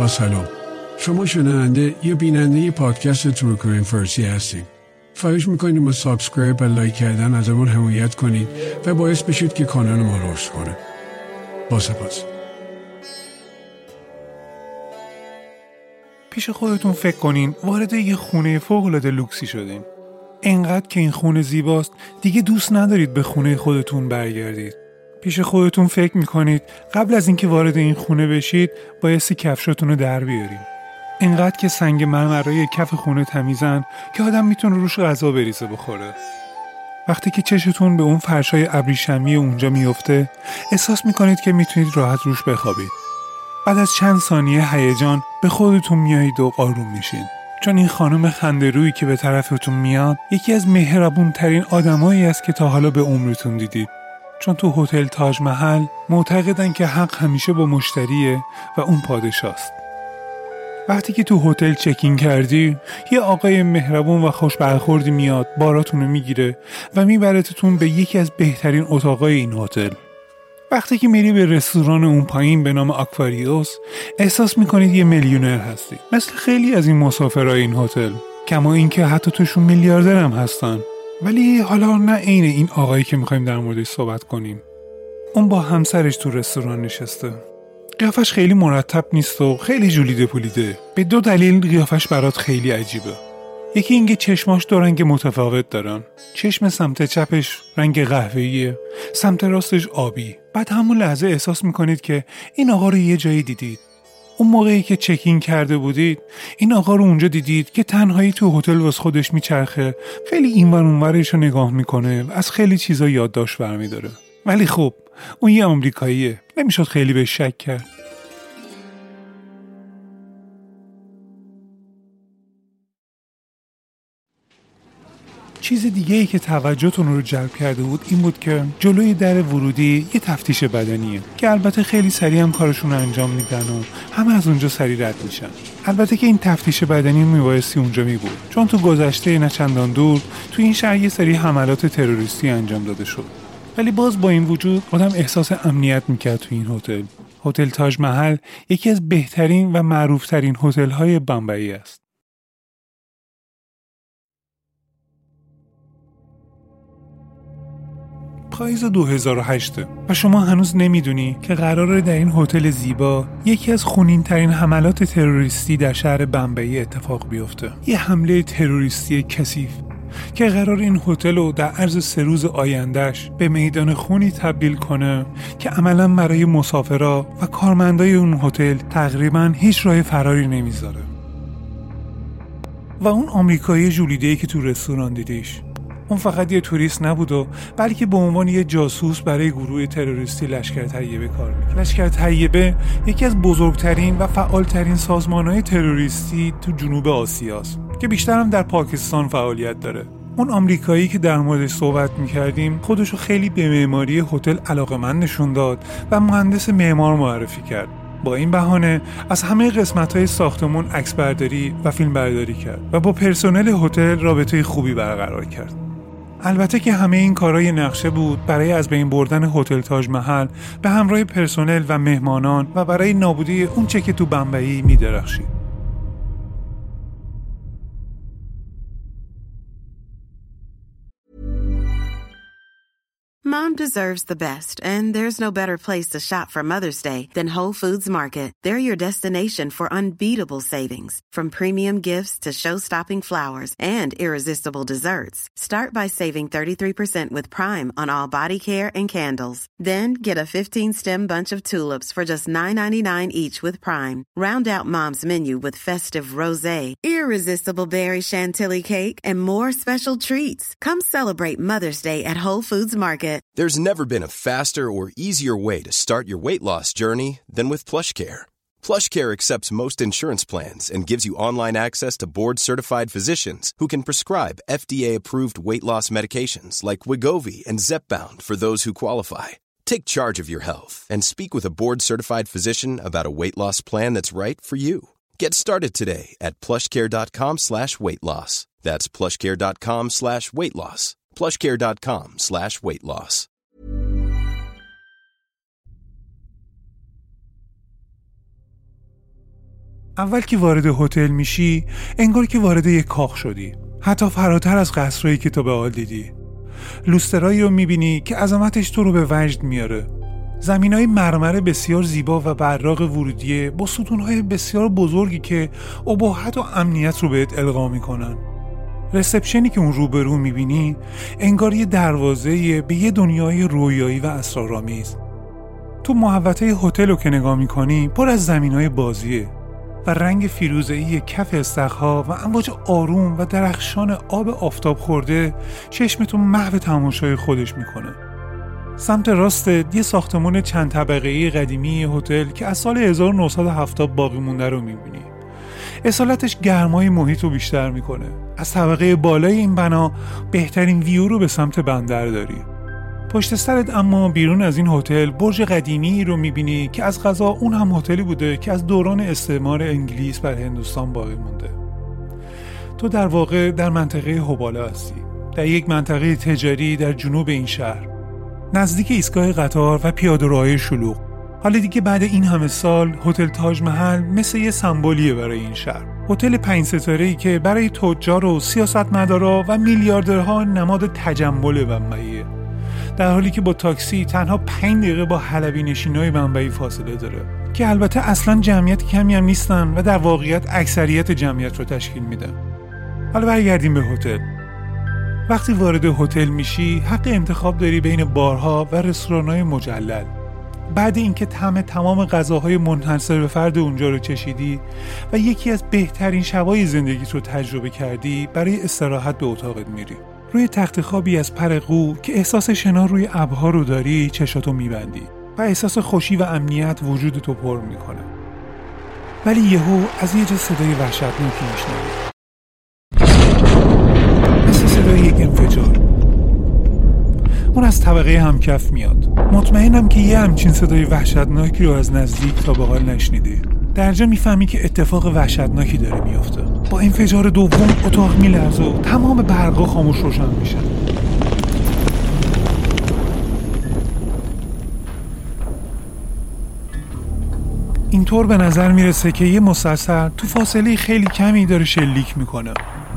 با سلام. شما شنونده یا بیننده پادکست تروکورین فارسی هستید. خواهش میکنیم با سابسکرایب و لایک کردن ازمون حمایت کنید و باعث بشید که کانال ما رشد کنه. با سپاس. پیش خودتون فکر کنین وارد یه خونه فوق‌العاده لوکسی شدین. انقدر که این خونه زیباست دیگه دوست ندارید به خونه خودتون برگردید. پیش خودتون فکر میکنید قبل از اینکه وارد این خونه بشید بایستی کفشاتون رو در بیارین. انقدر که سنگ مرمرای کف خونه تمیزن که آدم میتونه روش غذا بریزه بخوره. وقتی که چشتون به اون فرشای ابریشمی اونجا میفته احساس میکنید که میتونید راحت روش بخوابید. بعد از چند ثانیه هیجان به خودتون میایید و آروم میشین، چون این خانم خنده‌رویی که به طرفتون میاد یکی از مهربون‌ترین آدمایی است که تا حالا به عمرتون دیدید. چون تو هتل تاج محل معتقدن که حق همیشه با مشتریه و اون پادشاست. وقتی که تو هتل چکین کردی یه آقای مهربون و خوش برخوردی میاد باراتون رو میگیره و میبرتتون به یکی از بهترین اتاقای این هتل. وقتی که میری به رستوران اون پایین به نام آکواریوس احساس میکنید یه میلیونر هستی، مثل خیلی از این مسافرای این هتل، کما اینکه حتی توشون میلیاردر هم هستن. ولی حالا نه عین این آقایی که میخوایم در موردش صحبت کنیم. اون با همسرش تو رستوران نشسته. قیافش خیلی مرتب نیست و خیلی جولیده پولیده. به دو دلیل قیافش برات خیلی عجیبه. یکی اینکه چشماش دو رنگ متفاوت دارن. چشم سمت چپش رنگ قهوه‌ایه، سمت راستش آبی. بعد همون لحظه احساس میکنید که این آقا رو یه جایی دیدید. اون موقعی که چکین کرده بودید این آقا رو اونجا دیدید که تنهایی تو هتل واس خودش میچرخه، خیلی اینور اونورش رو نگاه میکنه و از خیلی چیزا یادداشت برمی‌داره. ولی خب اون یه آمریکاییه، نمیشد خیلی بهش شک کرد. چیز دیگه ای که توجهتون رو جلب کرده بود این بود که جلوی در ورودی یه تفتیش بدنیه که البته خیلی سریع هم کارشون رو انجام میدن و همه از اونجا سریع رد میشن. البته که این تفتیش بدنی میبایستی اونجا میبود، چون تو گذشته نه چندان دور تو این شهر یه سری حملات تروریستی انجام داده شد. ولی باز با این وجود آدم احساس امنیت میکرد تو این هتل. هتل تاج محل یکی از بهترین و معروفترین هتل‌های بمبئی است. پاییز 2008 و شما هنوز نمیدونی که قراره در این هتل زیبا یکی از خونین‌ترین حملات تروریستی در شهر بمبئی اتفاق بیفته. یه حمله تروریستی کثیف که قرار این هتل رو در عرض 3 روز آیندهش به میدان خونی تبدیل کنه که عملاً برای مسافرا و کارمندای اون هتل تقریباً هیچ راه فراری نمیذاره. و اون آمریکایی جولیده‌ای که تو رستوران دیدیش، اون فقط یه توریست نبود و بلکه به عنوان یه جاسوس برای گروه تروریستی لشکر طیبه کار می‌کرد. لشکر طیبه یکی از بزرگترین و فعالترین سازمان‌های تروریستی تو جنوب آسیاست که بیشتر هم در پاکستان فعالیت داره. اون آمریکایی که در موردش صحبت می‌کردیم خودشو خیلی به معماری هتل علاقه‌مند نشون داد و مهندس معمار معرفی کرد. با این بهانه از همه قسمت‌های ساختمون عکسبرداری و فیلمبرداری کرد و با پرسنل هتل رابطه خوبی برقرار کرد. البته که همه این کارهای نقشه بود برای از بین بردن هتل تاج محل به همراه پرسنل و مهمانان و برای نابودی اون چه که تو بمبئی می‌درخشید. Mom deserves the best, and there's no better place to shop for Mother's Day than Whole Foods Market. They're your destination for unbeatable savings, from premium gifts to show-stopping flowers and irresistible desserts. Start by saving 33% with Prime on all body care and candles. Then get a 15-stem bunch of tulips for just $9.99 each with Prime. Round out Mom's menu with festive rosé, irresistible berry chantilly cake, and more special treats. Come celebrate Mother's Day at Whole Foods Market. There's never been a faster or easier way to start your weight loss journey than with PlushCare. PlushCare accepts most insurance plans and gives you online access to board-certified physicians who can prescribe FDA-approved weight loss medications like Wegovy and Zepbound for those who qualify. Take charge of your health and speak with a board-certified physician about a weight loss plan that's right for you. Get started today at plushcare.com/weight loss. That's plushcare.com/weight loss. plushcare.com/weight loss. اول که وارد هتل میشی انگار که وارد یک کاخ شدی، حتی فراتر از قصرهایی که تو به حال دیدی. لوسترایی رو میبینی که عظمتش تو رو به وجد میاره. زمینای مرمر بسیار زیبا و براق ورودیه با ستونهای بسیار بزرگی که اباحت و امنیت رو بهت القا میکنن. رسپشنی که اون روبرو میبینی انگار یه دروازه‌ای به یه دنیای رویایی و اسرارآمیز. تو محوطه هتل رو که نگاه میکنی پر از زمینای بازیه و رنگ فیروزه‌ای کف استخرها و امواج آروم و درخشان آب آفتاب خورده چشمتو محو تماشای خودش میکنه. سمت راستت یه ساختمان چند طبقه‌ای قدیمی هتل که از سال 1970 باقی مونده رو میبینی. اصالتش گرمای محیط رو بیشتر میکنه. از طبقه بالای این بنا بهترین ویو رو به سمت بندر داری. پشت سرت اما بیرون از این هتل برج قدیمی رو میبینی که از قضا اون هم هتلی بوده که از دوران استعمار انگلیس بر هندوستان باقی مونده. تو در واقع در منطقه هوبالا هستی، در یک منطقه تجاری در جنوب این شهر، نزدیک ایستگاه قطار و پیاده‌روهای شلوغ. حالا دیگه بعد این همه سال هتل تاج محل مثل یه سمبولیه برای این شهر. هتل 5 ستاره‌ای که برای تجار و سیاستمدارا و میلیاردرها نماد تجمل بمبئیه، در حالی که با تاکسی تنها 5 دقیقه با حلبی نشینای بمبئی فاصله داره که البته اصلا جمعیت کمی هم نیستن و در واقعیت اکثریت جمعیت رو تشکیل میدن. حالا برگردیم به هتل. وقتی وارد هتل میشی حق انتخاب داری بین بارها و رستوران‌های مجلل. بعد اینکه طعم تمام غذاهای منحصر به فرد اونجا رو چشیدی و یکی از بهترین شبای زندگیت رو تجربه کردی، برای استراحت به اتاقت میری. روی تخت خوابی از پر قو که احساس شنا روی ابرها رو داری چشاتو میبندی و احساس خوشی و امنیت وجودتو پر میکنه. ولی یهو از یه جا صدای وحشتناکی میشنوی، مثل صدای یک انفجار. اون از طبقه همکف میاد. مطمئنم که یه همچین صدای وحشتناکی رو از نزدیک تا به حال نشنیدی. درجا میفهمی که اتفاق وحشتناکی داره میفته. با انفجار دوم اتاق میلرزه و تمام برقا خاموش روشن میشن. اینطور به نظر میرسه که یه مسلسل تو فاصله خیلی کمی داره شلیک میکنه.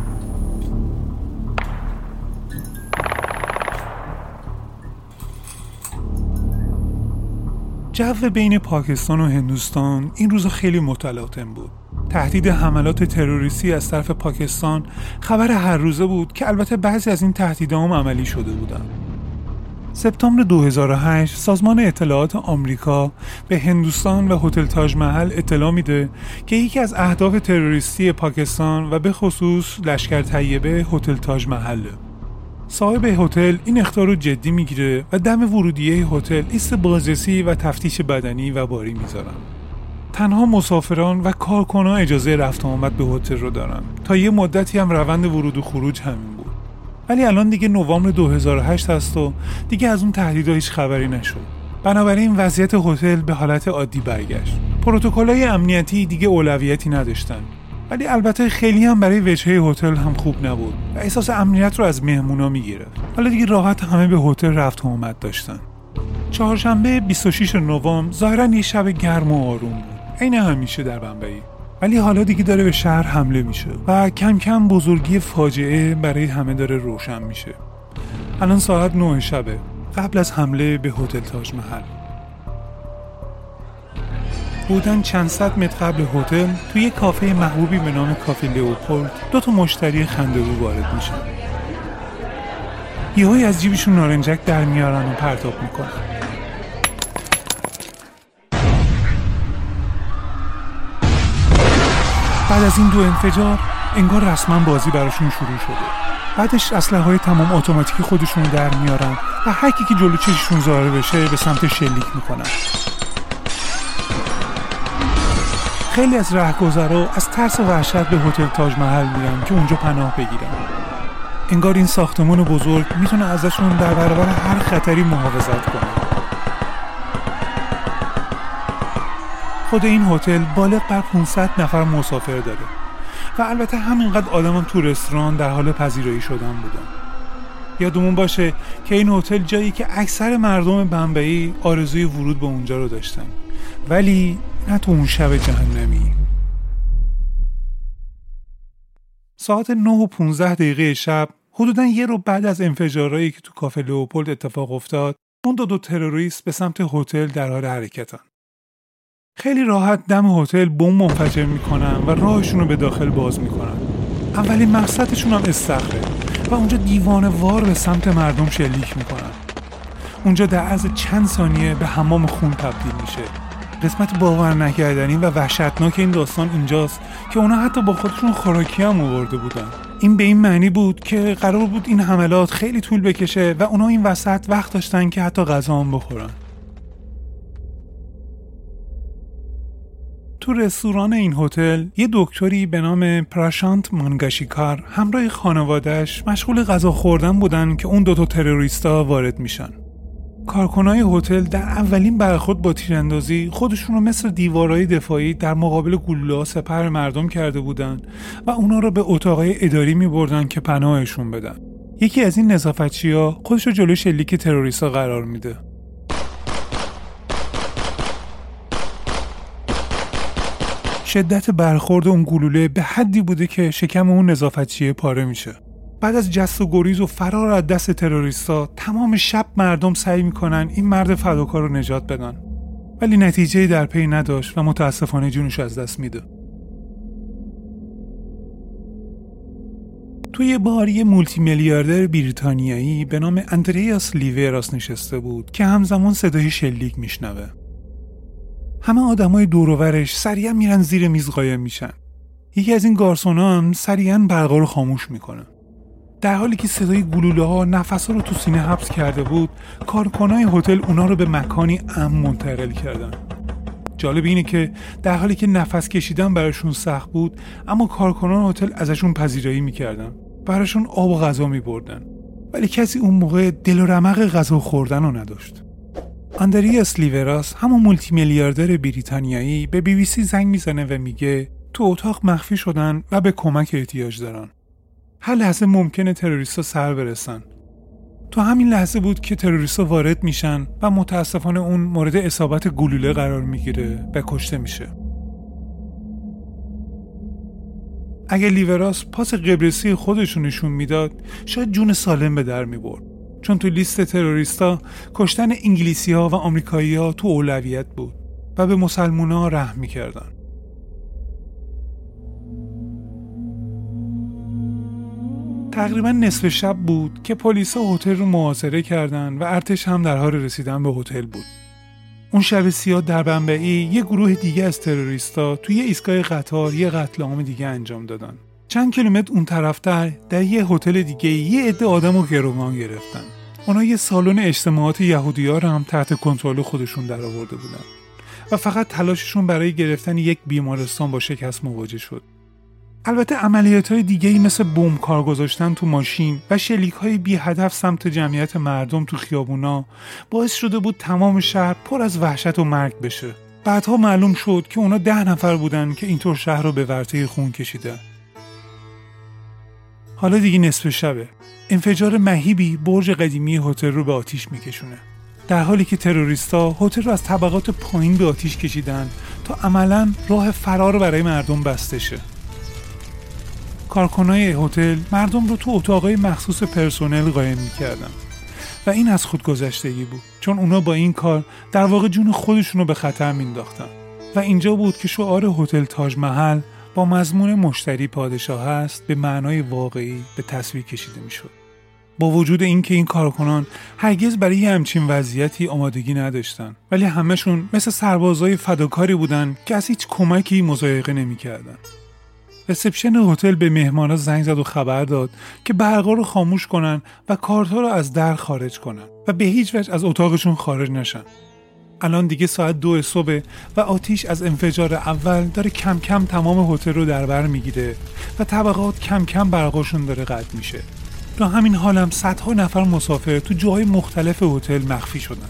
جو بین پاکستان و هندوستان این روزا خیلی متلاطم بود. تهدید حملات تروریستی از طرف پاکستان خبر هر روزه بود که البته بعضی از این تهدیدها هم عملی شده بودن. سپتامبر 2008 سازمان اطلاعات آمریکا به هندوستان و هتل تاج محل اطلاع میده که یکی از اهداف تروریستی پاکستان و به خصوص لشکر طیبه هتل تاج محله. صاحب هتل این اخطار رو جدی میگیره و دم ورودیه هتل ایست بازرسی و تفتیش بدنی و باری میذارن. تنها مسافران و کارکنان اجازه رفت و آمد به هتل رو دارن. تا یه مدتی هم روند ورود و خروج همین بود. ولی الان دیگه نوامبر 2008 هست و دیگه از اون تهدیدها هیچ خبری نشد. بنابراین وضعیت هتل به حالت عادی برگشت. پروتکل‌های امنیتی دیگه اولویتی نداشتن. ولی البته خیلی هم برای وجهه هتل هم خوب نبود و احساس امنیت رو از مهمونا میگیره. حالا دیگه راحت همه به هتل رفت و آمد داشتن. چهارشنبه 26 نوامبر ظاهراً یه شب گرم و آروم بود، عین همیشه در بمبئی. ولی حالا دیگه داره به شهر حمله میشه و کم کم بزرگی فاجعه برای همه داره روشن میشه. الان ساعت 9 شبه، قبل از حمله به هتل تاج محل. بودن چند صد متر قبل هتل توی یه کافه محبوبی به نام کافه لئوپولد 2 مشتری خنده‌رو وارد میشن. یهویی از جیبشون نارنجک در میارن و پرتاب میکنن. بعد از این 2 انفجار انگار رسما بازی براشون شروع شده. بعدش اسلحه‌های تمام اتوماتیک خودشون در میارن و هر کی که جلو چششون ظاهر بشه به سمت شلیک میکنن. خیلی از رهگذرا از ترس وحشت به هتل تاج محل میرن که اونجا پناه بگیرن. انگار این ساختمان بزرگ میتونه ازشون در برابر هر خطری محافظت کنه. خود این هتل بالغ بر 500 نفر مسافر داره و البته همینقدر آدم هم تو رستوران در حال پذیرایی شدن بودن. یادمون باشه که این هتل جایی که اکثر مردم بمبئی آرزوی ورود به اونجا رو داشتن، ولی نه تو اون شب جهنمی. ساعت 9:15 شب، حدوداً یه رو بعد از انفجارهایی که تو کافه لئوپولد اتفاق افتاد، اون دو تروریست به سمت هتل در حال حرکتن. خیلی راحت دم هتل بمب منفجر میکنن و راهشون رو به داخل باز میکنن. اولین مقصدشون هم استخره و اونجا دیوانه وار به سمت مردم شلیک میکنن. اونجا در عرض چند ثانیه به حمام خون تبدیل میشه. قسمت باور نکردنی و وحشتناک این داستان اینجاست که اونا حتی با خودشون خوراکی هم آورده بودن. این به این معنی بود که قرار بود این حملات خیلی طول بکشه و اونا این وسط وقت داشتن که حتی غذا هم بخورن. تو رستوران این هتل یه دکتری به نام پراشانت مانگاشیکار همراه خانواده‌اش مشغول غذا خوردن بودن که اون دوتا تروریستا وارد میشن. کارکنای هتل در اولین برخورد با تیراندازی خودشون رو مثل دیوارهای دفاعی در مقابل گلوله‌ها سپر مردم کرده بودن و اونا رو به اتاقای اداری می‌بردن که پناهشون بدن. یکی از این نظافتچی‌ها خودش رو جلوی شلیک تروریستا قرار میده. شدت برخورد اون گلوله به حدی بوده که شکم اون نظافتچی پاره میشه. بعد از جست و گریز و فرار از دست تروریستا تمام شب مردم سعی میکنن این مرد فداکار رو نجات بدن، ولی نتیجه‌ای در پی نداشت و متاسفانه جونش از دست میده. توی بار یه مولتی میلیاردر بریتانیایی به نام اندریاس لیوراس نشسته بود که همزمان صدای شلیک میشنوه. همه آدمای دور و برش سریعا میرن زیر میز قایم میشن. یکی از این گارسونا هم سریعا برقا رو خاموش میکنه. در حالی که صدای گلوله‌ها نفس‌ها رو تو سینه حبس کرده بود، کارکنای هتل اونا رو به مکانی امن منتقل کردن. جالب اینه که در حالی که نفس کشیدن براشون سخت بود، اما کارکنان هتل ازشون پذیرایی میکردن. براشون آب و غذا میبردن. ولی کسی اون موقع دل و رمق غذا خوردن رو نداشت. اندریاس لیوراس، همون مولتی میلیاردر بریتانیایی، به BBC زنگ میزنه و میگه تو اتاق مخفی شدن و به کمک احتیاج دارن. هر لحظه ممکنه تروریستا سر برسن. تو همین لحظه بود که تروریستا وارد میشن و متاسفانه اون مورد اصابت گلوله قرار میگیره و کشته میشه. اگه لیوراس پاس قبرسی خودشون نشون میداد، شاید جون سالم به در میبرد. چون تو لیست تروریستا کشتن انگلیسی‌ها و آمریکایی‌ها تو اولویت بود و به مسلمونا رحم می‌کردن. تقریبا نصف شب بود که پلیسا هتل رو محاصره کردن و ارتش هم در حال رسیدن به هتل بود. اون شب سیاه در بمبئی یه گروه دیگه از تروریستا توی ایستگاه قطار یه قتل عام دیگه انجام دادن. چند کیلومتر اون طرفتر در یه هتل دیگه یه عده آدمو گروگان گرفتن. اونا یه سالن اجتماعات یهودی‌ها رو هم تحت کنترل خودشون درآورده بودن و فقط تلاششون برای گرفتن یک بیمارستان با شکست مواجه شد. البته عملیات‌های دیگه‌ای مثل بمب کار گذاشتن تو ماشین و شلیک‌های بی هدف سمت جمعیت مردم تو خیابونا باعث شده بود تمام شهر پر از وحشت و مرگ بشه. بعدها معلوم شد که اونا 10 نفر بودن که اینطور شهر رو به ورطه خون کشیدن. حالا دیگه نصف شبه. انفجار مهیبی برج قدیمی هتل رو به آتیش میکشونه. در حالی که تروریستا هتل رو از طبقات پایین به آتیش کشیدن تا عملاً راه فرار برای مردم بسته شه. کارکنای هتل مردم رو تو اتاقای مخصوص پرسنل قایم میکردن و این از خودگذشتگی بود، چون اونا با این کار در واقع جون خودشون رو به خطر مینداختن. و اینجا بود که شعار هتل تاج محل با مضمون مشتری پادشاه است به معنای واقعی به تصویر کشیده میشد. با وجود اینکه این کارکنان هرگز برای همچین وضعیتی آمادگی نداشتن، ولی همشون مثل سربازای فداکاری بودن که از هیچ کمکی مضایقه نمی‌کردن. رسپشن هتل به مهمانا زنگ زد و خبر داد که برقا رو خاموش کنن و کارت‌ها رو از در خارج کنن و به هیچ وجه از اتاقشون خارج نشن. الان دیگه ساعت 2 صبح و آتیش از انفجار اول داره کم کم تمام هتل رو در بر میگیره و طبقات کم کم برقاشون داره قطع میشه. تو همین حالم صدها نفر مسافر تو جاهای مختلف هتل مخفی شدن.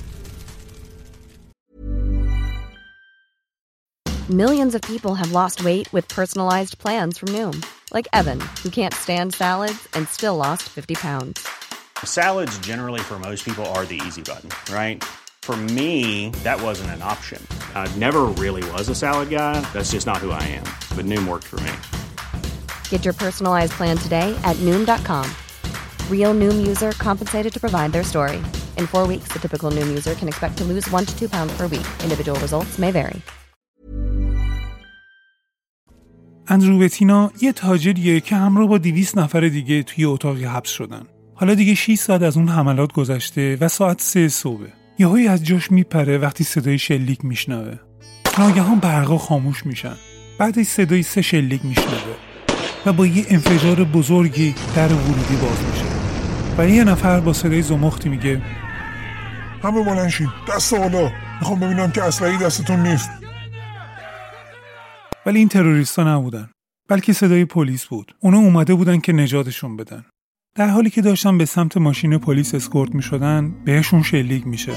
Millions of people have lost weight with personalized plans from Noom, like Evan, who can't stand salads and still lost 50 pounds. Salads generally for most people are the easy button, right? For me, that wasn't an option. I never really was a salad guy. That's just not who I am. But Noom worked for me. Get your personalized plan today at Noom.com. Real Noom user compensated to provide their story. In 4 weeks, the typical Noom user can expect to lose 1 to 2 pounds per week. Individual results may vary. اندرو بتینا یه تاجریه که همراه با 200 نفر دیگه توی اتاقی حبس شدن. حالا دیگه 6 ساعت از اون حملات گذشته و ساعت 3 صبح. یهویی از جاش میپره وقتی صدای شلیک میشنوه. ناگهان برقا خاموش میشن. بعدش صدای 3 شلیک میشنوه و با یه انفجار بزرگی در ورودی باز میشه. و یه نفر با صدای زمختی میگه همه بلند شین، دست بالا، میخوام ببینم که اسلحه‌ای دستتون نیست. ولی این تروریستا نبودن، بلکه صدای پلیس بود. اونا اومده بودن که نجاتشون بدن. در حالی که داشتن به سمت ماشین پلیس اسکورت میشدن، بهشون شلیک میشه.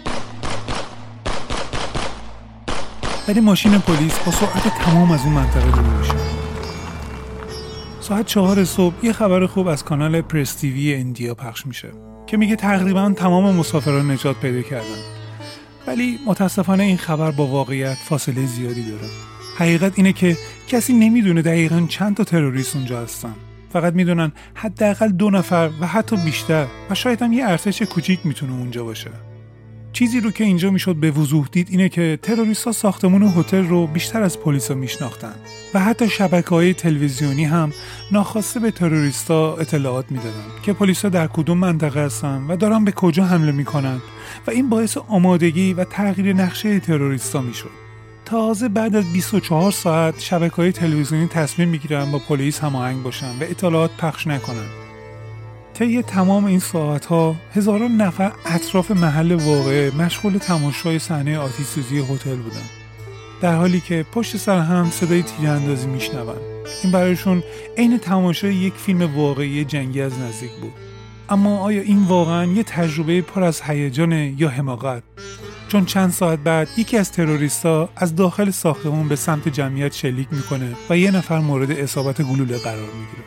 ولی ماشین پلیس با سرعت تمام از اون منطقه دور میشه. ساعت 4 صبح یه خبر خوب از کانال پرس تیوی اندیا پخش میشه که میگه تقریبا تمام مسافران نجات پیدا کردن. ولی متاسفانه این خبر با واقعیت فاصله زیادی داره. حقیقت اینه که کسی نمیدونه دقیقاً چند تا تروریست اونجا هستن. فقط میدونن حداقل 2 نفر و حتی بیشتر و شاید هم یه ارتش کوچیک میتونه اونجا باشه. چیزی رو که اینجا میشد به وضوح دید اینه که تروریست‌ها ساختمون هتل رو بیشتر از پلیسا میشناختن و حتی شبکه‌های تلویزیونی هم ناخواسته به تروریست‌ها اطلاعات میدادن که پلیسا در کدوم منطقه هستن و دارن به کجا حمله میکنن و این باعث آمادگی و تغییر نقشه تروریست‌ها میشد. تازه بعد از 24 ساعت شبکه‌های تلویزیونی تصمیم میگیرن با پلیس هماهنگ باشن و اطلاعات پخش نکنن. طی تمام این ساعت‌ها هزاران نفر اطراف محل واقعه مشغول تماشای صحنه آتش‌سوزی هتل بودن، در حالی که پشت سر هم صدای تیراندازی میشنون. این برایشون عین تماشای یک فیلم واقعی جنگی از نزدیک بود. اما آیا این واقعاً یه تجربه پر از هیجان یا حماقت؟ چون چند ساعت بعد یکی از تروریست‌ها از داخل ساختمان به سمت جمعیت شلیک میکنه و یه نفر مورد اصابت گلوله قرار میگیره.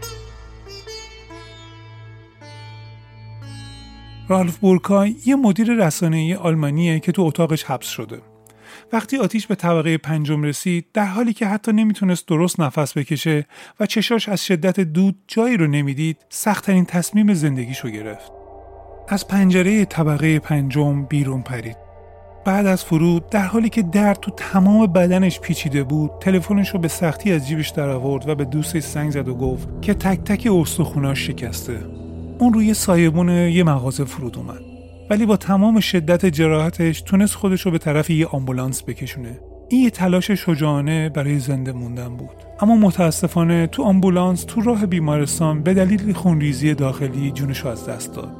رالف بورکای یه مدیر رسانه‌ای آلمانیه که تو اتاقش حبس شده. وقتی آتیش به طبقه 5 رسید، در حالی که حتی نمیتونست درست نفس بکشه و چشاش از شدت دود جایی رو نمیدید، سخت‌ترین تصمیم زندگیشو گرفت. از پنجره طبقه 5 بیرون پرید. بعد از فرود، در حالی که درد تو تمام بدنش پیچیده بود، تلفنش رو به سختی از جیبش در آورد و به دوستش زنگ زد و گفت که تک تک استخوناش شکسته. اون روی سایبون یه مغازه فرود اومد، ولی با تمام شدت جراحتش تونست خودش رو به طرف یه آمبولانس بکشونه. این یه تلاش شجاعانه برای زنده موندن بود. اما متاسفانه تو آمبولانس تو راه بیمارستان به دلیل خونریزی داخلی جونش رو از دست داد.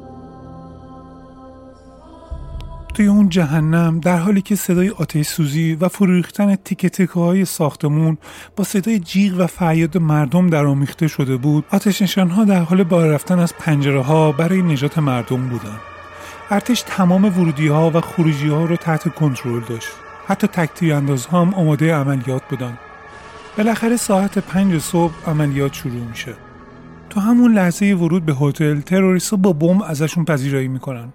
توی اون جهنم، در حالی که صدای آتش سوزی و فروریختن تیکه تکه‌های ساختمون با صدای جیغ و فریاد مردم درآمیخته شده بود، آتش نشان‌ها در حال بالا رفتن از پنجره‌ها برای نجات مردم بودن. ارتش تمام ورودی‌ها و خروجی‌ها رو تحت کنترل داشت. حتی تک‌تیراندازها هم آماده عملیات بودن. بالاخره ساعت 5 صبح عملیات شروع میشه. تو همون لحظه ورود به هتل، تروریست‌ها با بمب ازشون پذیرایی میکنن.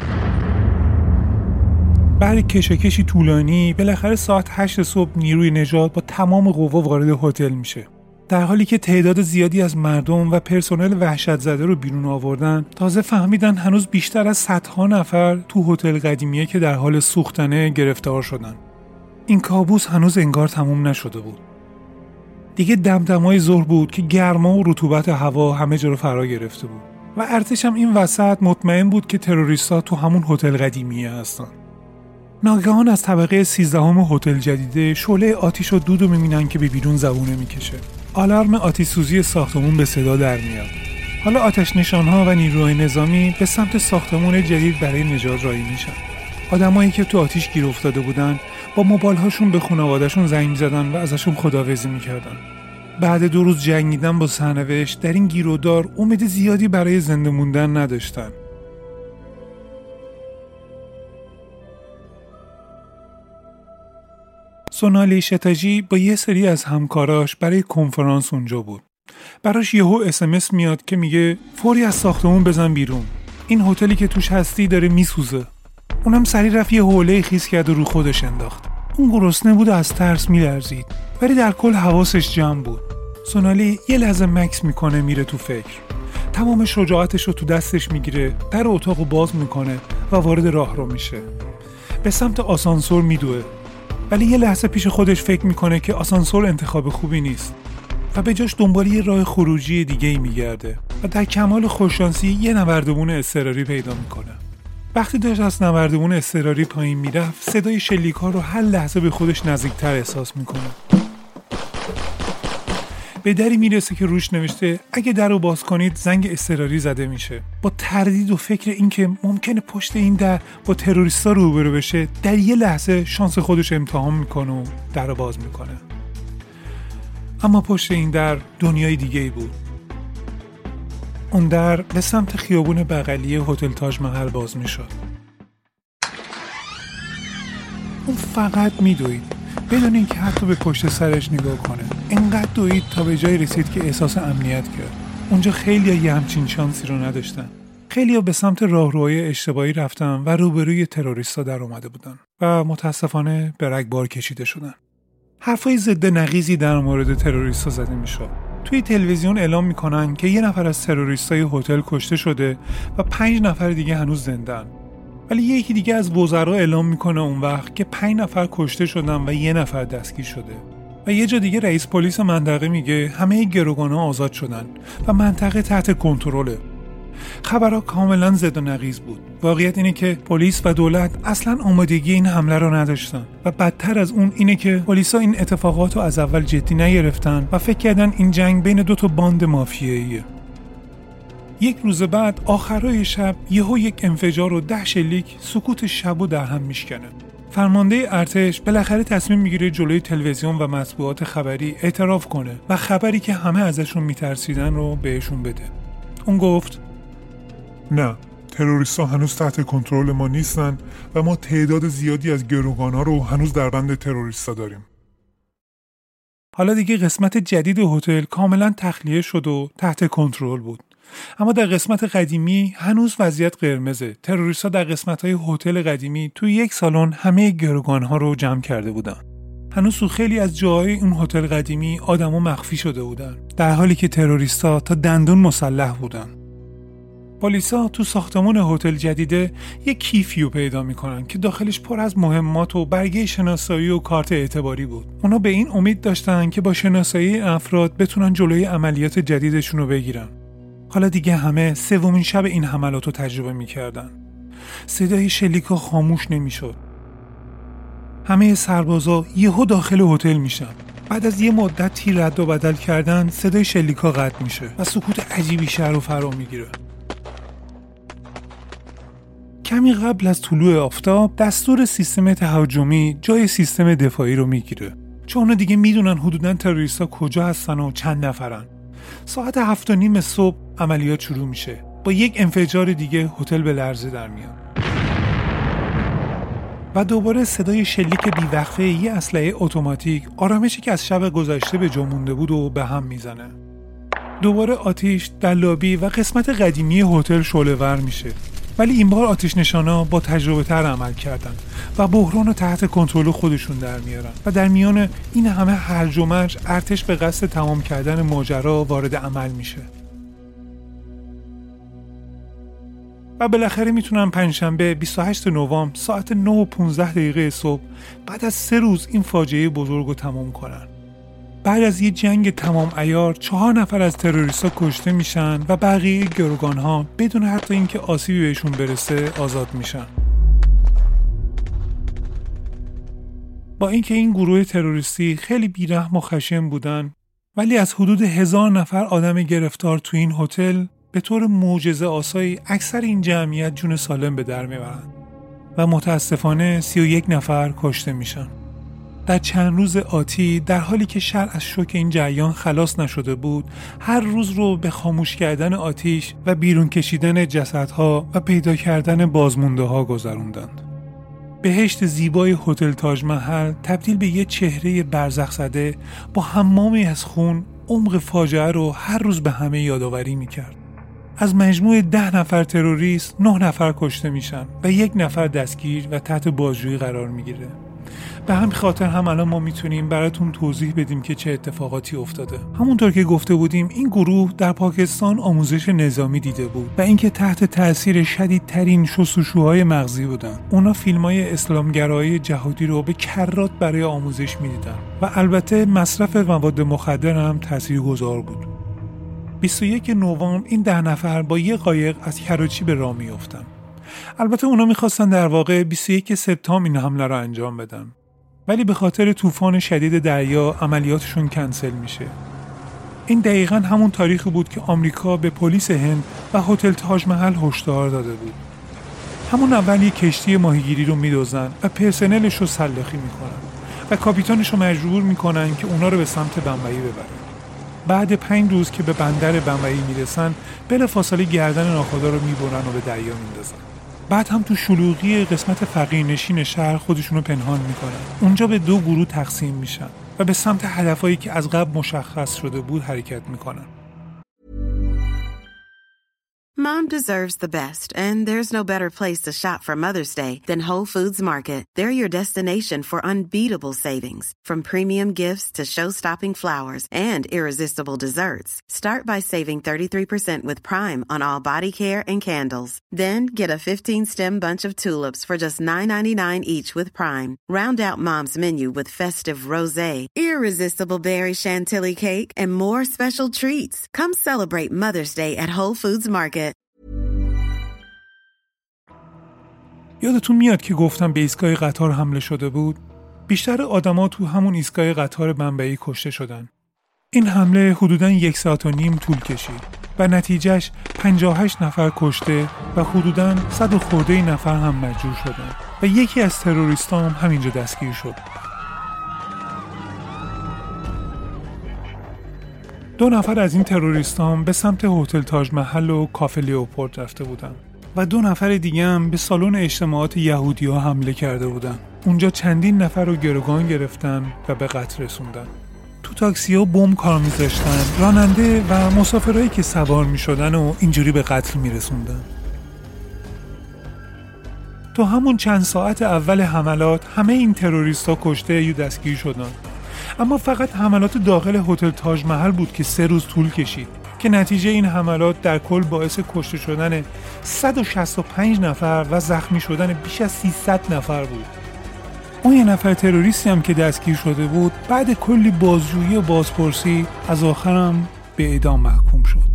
بعد کشاکشی طولانی، بالاخره ساعت 8 صبح نیروی نجات با تمام قوا وارد هتل میشه. در حالی که تعداد زیادی از مردم و پرسنل وحشت زده رو بیرون آوردن، تازه فهمیدن هنوز بیشتر از صدها نفر تو هتل قدیمیه که در حال سوختنه گرفتار شدن. این کابوس هنوز انگار تموم نشده بود. دیگه دمدمای ظهر بود که گرما و رطوبت هوا همه جا رو فرا گرفته بود و ارتش هم این وسط مطمئن بود که تروریست‌ها تو همون هتل قدیمیه هستن. ناگهان از طبقه 13 هتل جدیده شعله آتش و دود رو می‌بینن که به بیرون زبونه می‌کشه. آلارم آتش سوزی ساختمون به صدا در میاد. حالا آتش نشان‌ها و نیروهای نظامی به سمت ساختمون جدید برای نجات راهی میشن. آدمایی که تو آتش گیر افتاده بودن با موبایل‌هاشون به خانواده‌شون زنگ می‌زدن و ازشون خداحافظی می‌کردن. بعد 2 روز جنگیدن با سرنوشت در این گیرودار، امید زیادی برای زنده موندن نداشتن. سونالی شتاجی با یه سری از همکاراش برای کنفرانس اونجا بود. براش یهو SMS میاد که میگه فوری از ساختمون بزن بیرون. این هتلی که توش هستی داره میسوزه. اونم سریع رفت یه حوله خیس کرد و رو خودش انداخت. اون گرسنه بود و از ترس میلرزید، ولی در کل حواسش جمع بود. سونالی یه لحظه مکس میکنه، میره تو فکر. تمام شجاعتش رو تو دستش میگیره، در اتاقو باز میکنه و وارد راهرو میشه. به سمت آسانسور میدوه، ولی یه لحظه پیش خودش فکر میکنه که آسانسور انتخاب خوبی نیست و به جاش دنبال یه راه خروجی دیگه‌ای میگرده و در کمال خوششانسی یه نوردبون اضطراری پیدا میکنه. وقتی داشت از نوردبون اضطراری پایین میرفت، صدای شلیک‌ها رو هر لحظه به خودش نزدیکتر احساس میکنه. به دری میرسه که روش نوشته اگه در رو باز کنید زنگ اضطراری زده میشه. با تردید و فکر این که ممکنه پشت این در با تروریستا روبرو بشه، در یه لحظه شانس خودش امتحان میکنه و در رو باز میکنه. اما پشت این در دنیای دیگه‌ای بود. اون در به سمت خیابون بغلی هتل تاج محل باز میشد. اون فقط میدوید بدون اینکه حتی به پشت سرش نگاه کنه. اینقدر دوید تا به جای رسید که احساس امنیت کرد. اونجا خیلی‌ها یه همچین شانسی رو نداشتن. خیلی‌ها به سمت راهروهای اشتباهی رفتن و روبروی تروریستا در اومده بودن و متاسفانه به رگبار کشیده شدن. حرفای ضد نقیضی در مورد تروریستا زده میشد. توی تلویزیون اعلام میکنن که 1 نفر از تروریستای هتل کشته شده و 5 نفر دیگه هنوز زنده‌اند. ولی یکی دیگه از وزرا اعلام میکنه اون وقت که 5 نفر کشته شدن و 1 نفر دستگیر شده. و یه جا دیگه رئیس پلیس منطقه میگه همه گروگان‌ها آزاد شدن و منطقه تحت کنترله. خبرها کاملا ضد و نقیض بود. واقعیت اینه که پلیس و دولت اصلا آمادگی این حمله رو نداشتن و بدتر از اون اینه که پلیسا این اتفاقات رو از اول جدی نگرفتن و فکر کردن این جنگ بین 2 تا باند مافیاییه. 1 روز بعد آخرای شب یهو یک انفجار و 10 شلیک سکوت شبو در هم میشکنه. فرمانده ارتش بالاخره تصمیم میگیره جلوی تلویزیون و مطبوعات خبری اعتراف کنه و خبری که همه ازشون میترسیدن رو بهشون بده. اون گفت نه، تروریست‌ها هنوز تحت کنترل ما نیستن و ما تعداد زیادی از گروگان‌ها رو هنوز در بند تروریستا داریم. حالا دیگه قسمت جدید هتل کاملا تخلیه شد و تحت کنترل بود. اما در قسمت قدیمی هنوز وضعیت قرمزه. تروریست‌ها در قسمت‌های هتل قدیمی توی 1 سالن همه گروگان‌ها رو جمع کرده بودن. هنوز تو خیلی از جاهای اون هتل قدیمی آدم‌ها مخفی شده بودن، در حالی که تروریست‌ها تا دندون مسلح بودن. پلیسا تو ساختمان هتل جدیده یک کیفیو پیدا میکنن که داخلش پر از مهمات و برگه شناسایی و کارت اعتباری بود. اونا به این امید داشتن که با شناسایی افراد بتونن جلوی عملیات جدیدشون رو بگیرن. حالا دیگه همه 3مین شب این حملات رو تجربه میکردن. صدای شلیکا خاموش نمیشد. همه سربازا یهو داخل هتل میشن. بعد از یه مدت تیر رد و بدل کردن صدای شلیکا قطع میشه و سکوت عجیبی شهر رو فرا میگیره. کمی قبل از طلوع آفتاب دستور سیستم تهاجمی جای سیستم دفاعی رو میگیره، چون اونا دیگه میدونن حدوداً تروریستا کجا هستن و چند نفرن. ساعت 7:30 صبح عملیات شروع میشه. با یک انفجار دیگه هتل به لرزه در میاد و دوباره صدای شلیک بیوقفه یه اسلحه اتوماتیک آرامشی که از شب گذشته به جا مونده بود و به هم میزنه. دوباره آتش در لابی و قسمت قدیمی هتل شعله‌ور میشه، ولی این بار آتش نشانا با تجربه تر عمل کردن و بحران رو تحت کنترل خودشون در میارن و در میان این همه هرج و مرج ارتش به قصد تمام کردن ماجرا وارد عمل میشه و بالاخره میتونن پنجشنبه 28 نوامبر ساعت 9:15 صبح بعد از 3 روز این فاجعه بزرگ رو تمام کنن. بعد از یه جنگ تمام عیار 4 نفر از تروریستا کشته میشن و بقیه گروگان‌ها بدون حتی اینکه آسیبی بهشون برسه آزاد میشن. با اینکه این گروه تروریستی خیلی بیرحم و خشن بودن، ولی از حدود 1000 نفر آدم گرفتار تو این هتل به طور معجزه آسایی اکثر این جمعیت جون سالم به در میبرن و متاسفانه 31 نفر کشته میشن. در چند روز آتی در حالی که شهر از شوک این جریان خلاص نشده بود، هر روز رو به خاموش کردن آتش و بیرون کشیدن جسدها و پیدا کردن بازمونده ها گذروندند. بهشت زیبای هتل تاج محل تبدیل به یه چهره برزخ زده با حمامی از خون عمق فاجعه رو هر روز به همه یادآوری میکرد. از مجموع 10 نفر تروریست 9 نفر کشته میشن و 1 نفر دستگیر و تحت بازجویی قرار میگیره. به همین خاطر هم الان ما میتونیم براتون توضیح بدیم که چه اتفاقاتی افتاده. همونطور که گفته بودیم این گروه در پاکستان آموزش نظامی دیده بود و اینکه تحت تاثیر شدیدترین شستشوهای مغزی بودن. اونا فیلمای اسلامگرایی جهادی رو به کرات برای آموزش میدیدن و البته مصرف مواد مخدر هم تاثیرگذار بود. 21 نوامبر این 10 نفر با یه قایق از کراچی به راه میافتن. البته اونا میخواستن در واقع 21 سپتامبر این حمله رو انجام بدن. ولی به خاطر طوفان شدید دریا عملیاتشون کنسل میشه. این دقیقاً همون تاریخی بود که آمریکا به پلیس هند و هتل تاج محل هشدار داده بود. همون اول یک کشتی ماهیگیری رو میدوزن و پرسنلش رو سلاخی میکنن و کاپیتانش رو مجبور میکنن که اونا رو به سمت بمبئی ببرن. بعد 5 روز که به بندر بمبئی میرسن بلافاصله گردن ناخدا رو میبرن و به دریا میندازن. بعد هم تو شلوغی قسمت فقیرنشین شهر خودشونو پنهان میکنن. اونجا به 2 گروه تقسیم میشن و به سمت هدفهایی که از قبل مشخص شده بود حرکت میکنن. Mom deserves the best, and there's no better place to shop for Mother's Day than Whole Foods Market. They're your destination for unbeatable savings, from premium gifts to show-stopping flowers and irresistible desserts. Start by saving 33% with Prime on all body care and candles. Then get a 15-stem bunch of tulips for just $9.99 each with Prime. Round out Mom's menu with festive rosé, irresistible berry chantilly cake, and more special treats. Come celebrate Mother's Day at Whole Foods Market. یادتون میاد که گفتم به ایستگاه قطار حمله شده بود؟ بیشتر آدما تو همون ایستگاه قطار بمبئی کشته شدن. این حمله حدوداً 1.5 ساعت طول کشید و نتیجهش 58 نفر کشته و حدوداً 100 و خورده نفر هم مجروح شدن و یکی از تروریستان هم همینجا دستگیر شد. 2 نفر از این تروریستان به سمت هتل تاج محل و کافه لیوپولد رفته بودن و 2 نفر دیگه هم به سالن اجتماعات یهودی‌ها حمله کرده بودن. اونجا چندین نفر رو گروگان گرفتن و به قتل رسوندن. تو تاکسی‌ها بمب کار می‌ذاشتن، راننده و مسافرایی که سوار می‌شدن و اینجوری به قتل می‌رسوندن. تو همون چند ساعت اول حملات همه این تروریست‌ها کشته یا دستگیر شدن. اما فقط حملات داخل هتل تاج محل بود که 3 روز طول کشید که نتیجه این حملات در کل باعث کشته شدن 165 نفر و زخمی شدن بیش از 300 نفر بود. اون یه نفر تروریستی هم که دستگیر شده بود بعد کلی بازجویی و بازپرسی از آخرم به اعدام محکوم شد.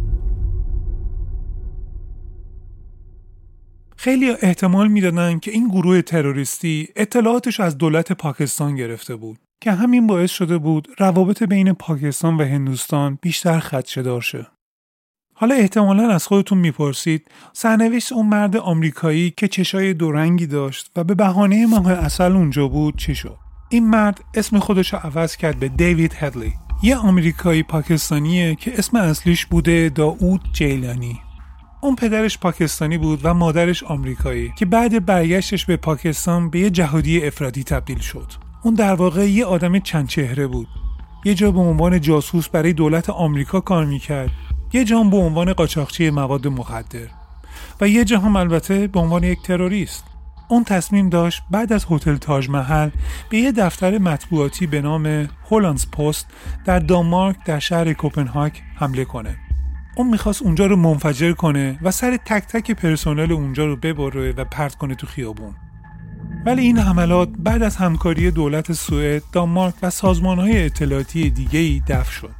خیلی احتمال میدادن که این گروه تروریستی اطلاعاتش از دولت پاکستان گرفته بود که همین باعث شده بود روابط بین پاکستان و هندوستان بیشتر خدشه‌دار شه. حالا احتمالاً از خودتون میپرسید سرنوشت اون مرد آمریکایی که چشای 2 رنگی داشت و به بهانه ماه عسل اونجا بود چی شد؟ این مرد اسم خودش رو عوض کرد به دیوید هدلی، یه آمریکایی پاکستانیه که اسم اصلیش بوده داود جیلانی. اون پدرش پاکستانی بود و مادرش آمریکایی که بعد برگشتش به پاکستان به یه جهادی افراطی تبدیل شد. اون در واقع یه آدم چند چهره بود. یه جا به عنوان جاسوس برای دولت آمریکا کار میکرد، یه جا هم به عنوان قاچاقچی مواد مخدر و یه جا هم البته به عنوان یک تروریست. اون تصمیم داشت بعد از هتل تاج محل به یه دفتر مطبوعاتی به نام هولندز پست در دانمارک در شهر کوپنهاگ حمله کنه. اون میخواست اونجا رو منفجر کنه و سر تک تک پرسنل اونجا رو ببره و پرت کنه تو خیابون. ولی این حملات بعد از همکاری دولت سوئد، دانمارک و سازمان‌های اطلاعاتی دیگه‌ای دفع شد.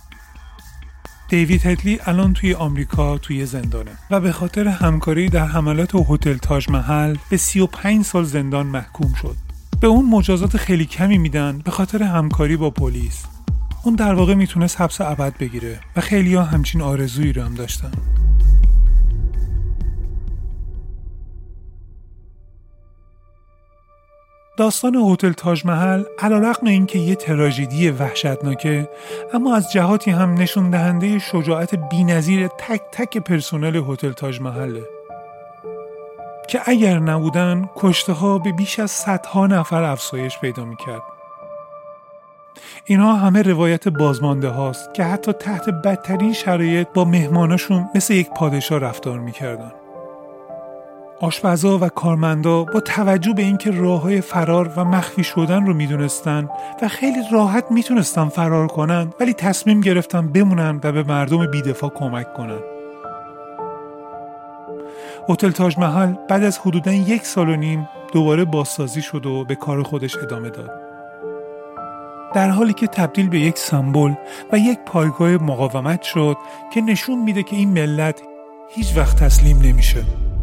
دیوید هدلی الان توی آمریکا توی زندانه و به خاطر همکاری در حملات هتل تاج محل به 35 سال زندان محکوم شد. به اون مجازات خیلی کمی میدن به خاطر همکاری با پلیس. اون در واقع میتونست حبس ابد بگیره و خیلی‌ها همچین آرزویی رو هم داشتن. داستان هتل تاج محل علیرغم اینکه یه تراژدی وحشتناکه، اما از جهاتی هم نشون دهنده شجاعت بی‌نظیر تک تک پرسنل هتل تاج محله که اگر نبودن کشته‌ها به بیش از 100 نفر افزایش پیدا می‌کرد. اینها همه روایت بازمانده هاست که حتی تحت بدترین شرایط با مهماناشون مثل یک پادشاه رفتار می‌کردن. آشپزا و کارمندا با توجه به اینکه راه‌های فرار و مخفی شدن رو میدونستن و خیلی راحت میتونستن فرار کنن، ولی تصمیم گرفتن بمونن و به مردم بی‌دفاع کمک کنن. هتل تاج محل بعد از حدوداً 1.5 سال دوباره بازسازی شد و به کار خودش ادامه داد. در حالی که تبدیل به یک سمبل و یک پایگاه مقاومت شد که نشون میده که این ملت هیچ وقت تسلیم نمیشه.